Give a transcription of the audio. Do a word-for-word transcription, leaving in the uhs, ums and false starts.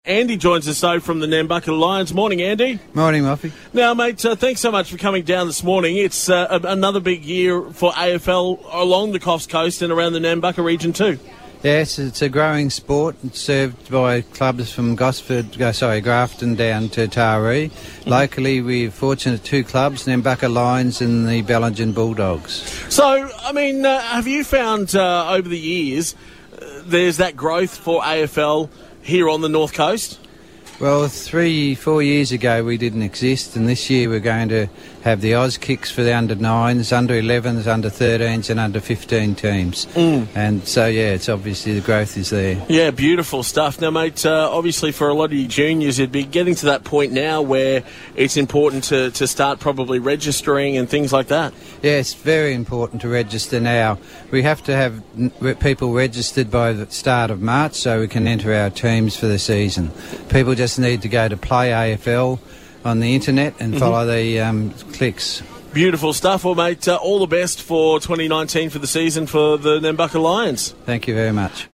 Andy joins us though from the Nambucca Lions. Morning, Andy. Morning, Muffy. Now, mate, uh, thanks so much for coming down this morning. It's uh, a- another big year for A F L along the Coffs Coast and around the Nambucca region too. Yes, it's a growing sport. It's served by clubs from Gosford, uh, sorry, Grafton down to Taree. Mm-hmm. Locally, we're fortunate two clubs, Nambucca Lions and the Bellingen Bulldogs. So, I mean, uh, have you found uh, over the years uh, there's that growth for A F L here on the North Coast? Well, three, four years ago we didn't exist, and this year we're going to have the Oz Kicks for the under nines, under elevens, under thirteens and under fifteen teams. Mm. And so, yeah, it's obviously the growth is there. Yeah, beautiful stuff. Now, mate, uh, obviously for a lot of you juniors, you'd be getting to that point now where it's important to, to start probably registering and things like that. Yeah, it's very important to register now. We have to have n- people registered by the start of March so we can enter our teams for the season. People just need to go to Play A F L on the internet and mm-hmm. follow the um, clicks. Beautiful stuff. Well, mate, uh, all the best for twenty nineteen for the season for the Nambucca Lions. Thank you very much.